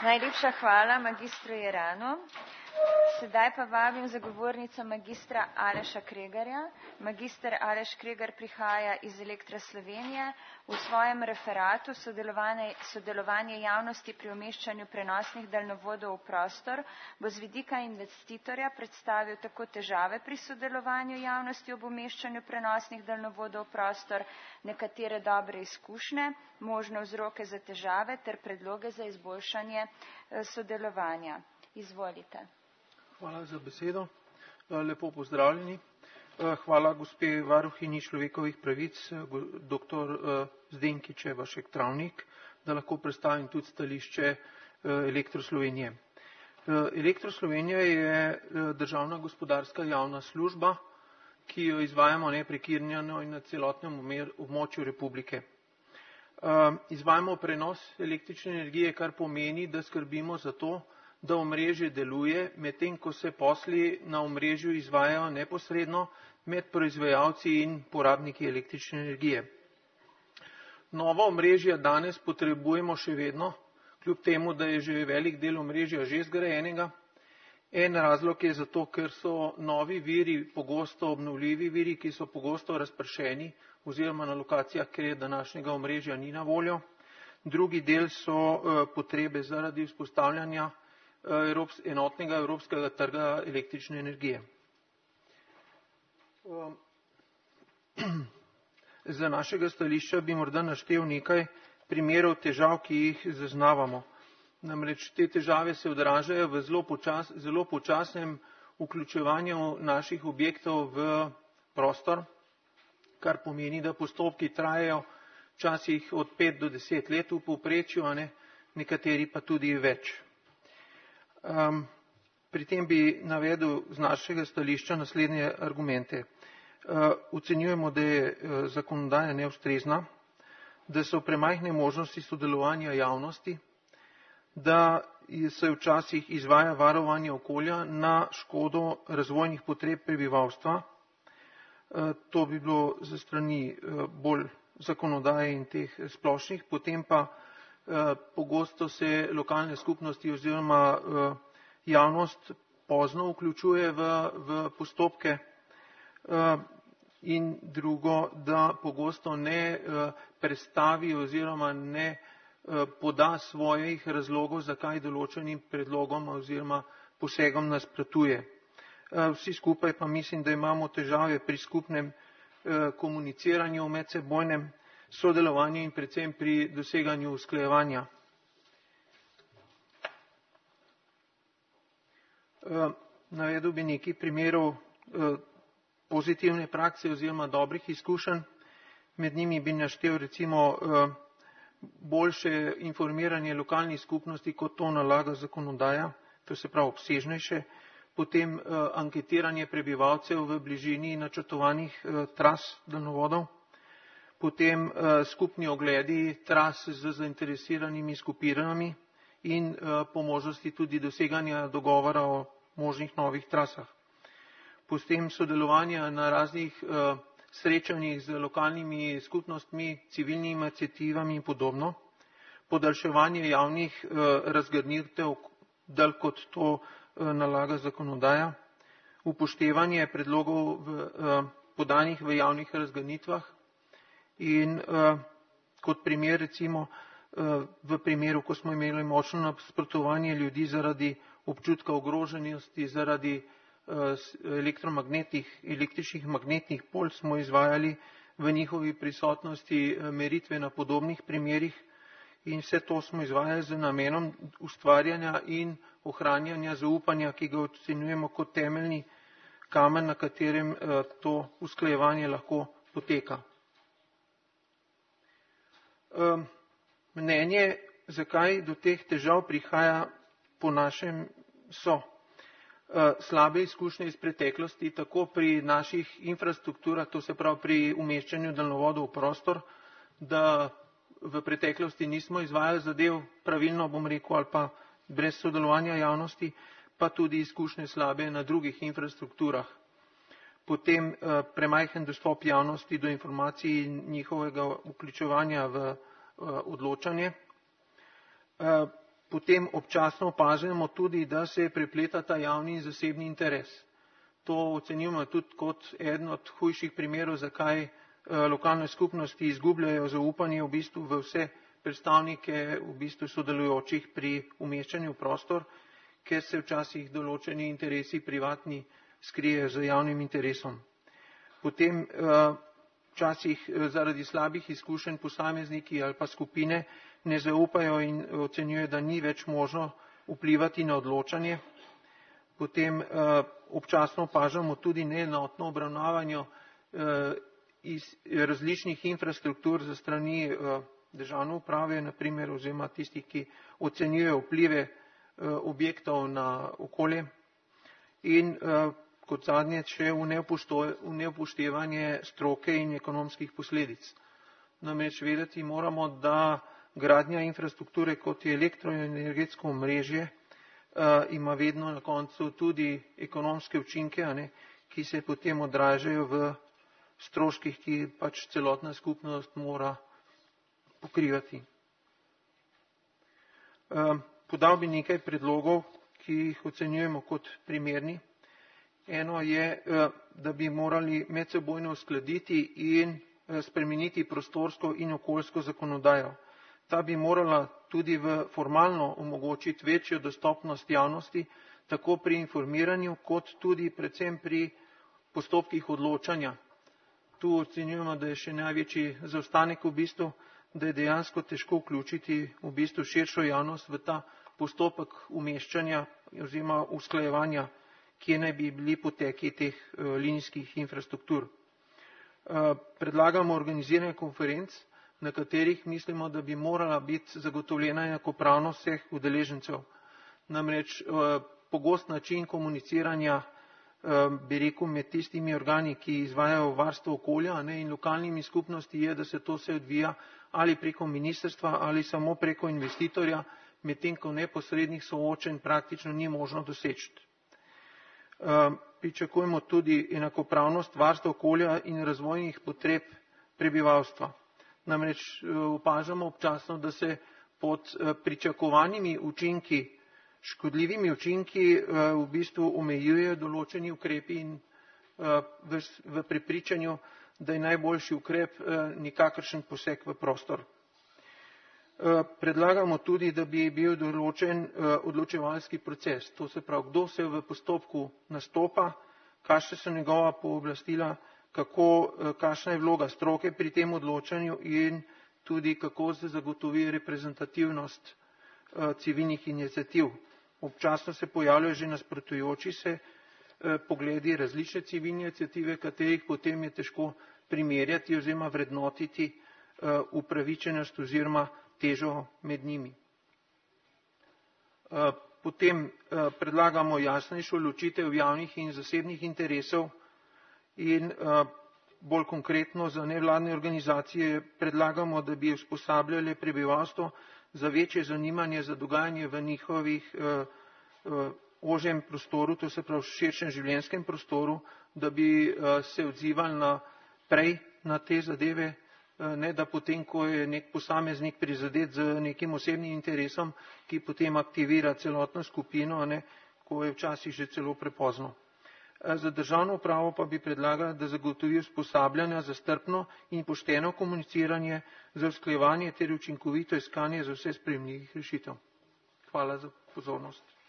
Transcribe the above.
Najlepša hvala magistru Jeranu. Sedaj pa vabim zagovornico magistra Aleša Kregarja. Magister Aleš Kregar prihaja iz Elektra Slovenije. V svojem referatu sodelovanje javnosti pri umeščanju prenosnih daljnovodov v prostor bo z vidika investitorja predstavil tako težave pri sodelovanju javnosti ob umeščanju prenosnih daljnovodov v prostor, nekatere dobre izkušnje, možne vzroke za težave ter predloge za izboljšanje sodelovanja. Izvolite. Hvala za besedo. Lepo pozdravljeni. Hvala gospe varuhinji človekovih pravic, dr. Zdenkičeva Šek-Travnik, da lahko predstavim tudi stališče Elektro Slovenije. Elektro Slovenija je državna gospodarska javna služba, ki jo izvajamo neprekinjeno in na celotnem območju republike. Izvajamo prenos električne energije, kar pomeni, da skrbimo za to, da omrežje deluje, medtem ko se posli na omrežju izvajajo neposredno med proizvajalci in porabniki električne energije. Novo omrežje danes potrebujemo še vedno, kljub temu, da je že velik del omrežja že zgrajenega. En razlog je zato, ker so novi viri, pogosto obnovljivi viri, ki so pogosto razpršeni oziroma na lokacijah, kjer današnjega omrežja ni na voljo. Drugi del so potrebe zaradi vzpostavljanja enotnega evropskega trga električne energije. Za našega stališča bi morda naštel nekaj primerov težav, ki jih zaznavamo. Namreč te težave se odražajo v zelo počasnem vključevanju naših objektov v prostor, kar pomeni, da postopki trajajo včasih od 5 do 10 let v povprečju, nekateri pa tudi več. Pri tem bi navedel z našega stališča naslednje argumente. Ocenjujemo, da je zakonodaja neustrezna, da so premajhne možnosti sodelovanja javnosti, da se včasih izvaja varovanje okolja na škodo razvojnih potreb prebivalstva. To bi bilo za strani bolj zakonodaje in teh splošnih, potem pa pogosto se lokalne skupnosti oziroma javnost pozno vključuje v postopke in drugo, da pogosto ne predstavi oziroma ne poda svojih razlogov, zakaj določenim predlogom oziroma posegom nasprotuje. Vsi skupaj pa mislim, da imamo težave pri skupnem komuniciranju, medsebojnem sodelovanju in predvsem pri doseganju usklajevanja. Navedel bi nekaj primerov pozitivne prakse oziroma dobrih izkušenj. Med njimi bi naštel recimo boljše informiranje lokalnih skupnosti, kot to nalaga zakonodaja, to se pravi obsežnejše, potem anketiranje prebivalcev v bližini načrtovanih tras daljnovodov, potem skupni ogledi tras z zainteresiranimi skupinami in po možnosti tudi doseganja dogovora o možnih novih trasah. Potem sodelovanja na raznih srečanjih z lokalnimi skupnostmi, civilnimi iniciativami in podobno, podaljševanje javnih razgrnitev, dalj kot to nalaga zakonodaja, upoštevanje predlogov podanih v javnih razgrnitvah in kot primer recimo v primeru, ko smo imeli močno nasprotovanje ljudi zaradi občutka ogroženosti, zaradi električnih magnetnih polj, smo izvajali v njihovi prisotnosti meritve na podobnih primerih in vse to smo izvajali z namenom ustvarjanja in ohranjanja zaupanja, ki ga ocenjujemo kot temeljni kamen, na katerem to usklajevanje lahko poteka. Mnenje, zakaj do teh težav prihaja, po našem so slabe izkušnje iz preteklosti, tako pri naših infrastrukturah, to se pravi pri umeščanju daljnovodov v prostor, da v preteklosti nismo izvajali zadev pravilno, bom rekel, ali pa brez sodelovanja javnosti, pa tudi izkušnje slabe na drugih infrastrukturah. Potem premajhen dostop javnosti do informacij in njihovega vključevanja v odločanje. Potem občasno opazujemo tudi, da se prepletata javni in zasebni interes. To ocenjujemo tudi kot eden od hujših primerov, zakaj lokalne skupnosti izgubljajo zaupanje v bistvu v vse predstavnike v bistvu sodelujočih pri umeščanju v prostor, ker se včasih določeni interesi privatni skrijejo z javnim interesom. Potem včasih zaradi slabih izkušenj posamezniki ali pa skupine ne zaupajo in ocenjujejo, da ni več možno vplivati na odločanje. Potem občasno opažamo tudi neenotno obravnavanje iz različnih infrastruktur za strani državne uprave, naprimer, oziroma tistih, ki ocenjujejo vplive objektov na okolje. In kot zadnje še v neupoštevanje stroke in ekonomskih posledic. Namreč vedeti moramo, da gradnja infrastrukture kot je elektroenergetsko omrežje ima vedno na koncu tudi ekonomske učinke, ki se potem odražajo v stroških, ki pač celotna skupnost mora pokrivati. Podal bi nekaj predlogov, ki jih ocenjujemo kot primerni. Eno je, da bi morali medsebojno uskladiti in spremeniti prostorsko in okoljsko zakonodajo. Ta bi morala tudi formalno omogočiti večjo dostopnost javnosti, tako pri informiranju, kot tudi predvsem pri postopkih odločanja. Tu ocenjujemo, da je še največji zaostanek v bistvu, da je dejansko težko vključiti v bistvu širšo javnost v ta postopek umeščanja oziroma usklajevanja, kje naj bi bili poteki teh linijskih infrastruktur. Predlagamo organiziranje konferenc, na katerih mislimo, da bi morala biti zagotovljena enakopravnost vseh udeležencev. Namreč pogost način komuniciranja bi rekel med tistimi organi, ki izvajajo varstvo okolja in lokalnimi skupnosti je, da se to vse odvija ali preko ministrstva ali samo preko investitorja, medtem ko neposrednih soočenj praktično ni možno doseči. Pričakujemo tudi enakopravnost varstva okolja in razvojnih potreb prebivalstva. Namreč opažamo občasno, da se pod pričakovanimi učinki, škodljivimi učinki v bistvu omejujejo določeni ukrepi in v prepričanju, da je najboljši ukrep nikakršen poseg v prostor. Predlagamo tudi, da bi bil določen odločevalski proces, to se pravi, kdo se v postopku nastopa, kakšna so njegova pooblastila, kakšna je vloga stroke pri tem odločanju in tudi kako se zagotovi reprezentativnost civilnih iniciativ. Občasno se pojavljajo že nasprotujoči se pogledi različne civilne iniciative, katerih potem je težko primerjati oziroma vrednotiti upravičenost oziroma težo med njimi. Potem predlagamo jasnejšo ločitev javnih in zasebnih interesov in bolj konkretno za nevladne organizacije predlagamo, da bi usposabljali prebivalstvo za večje zanimanje za dogajanje v njihovih ožjem prostoru, to se pravi širšem življenjskem prostoru, da bi se odzivali prej na te zadeve, ne da potem, ko je nek posameznik prizadet z nekim osebnim interesom, ki potem aktivira celotno skupino, ko je včasih že celo prepozno. Za državno upravo pa bi predlagala, da zagotovi usposabljanja za strpno in pošteno komuniciranje, za usklajevanje ter učinkovito iskanje za vse sprejemljivih rešitev. Hvala za pozornost.